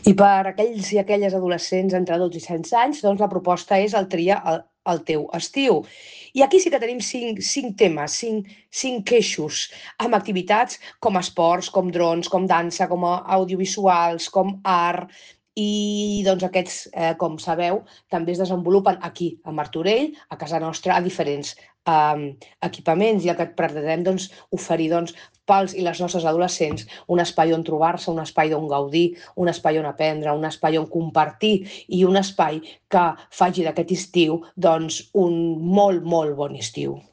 I per aquells i aquelles adolescents entre 12 i 16 anys, doncs la proposta és el tria el teu estiu. I aquí sí que tenim cinc temes, cinc eixos, amb activitats com esports, com drons, com dansa, com audiovisuals, com art, i doncs aquests, com sabeu, també es desenvolupen aquí, a Martorell, a casa nostra, a diferents equipaments, i el que pretenem doncs, oferir doncs, pels i les nostres adolescents un espai on trobar-se, un espai on gaudir, un espai on aprendre, un espai on compartir i un espai que faci d'aquest estiu doncs, un molt, molt bon estiu.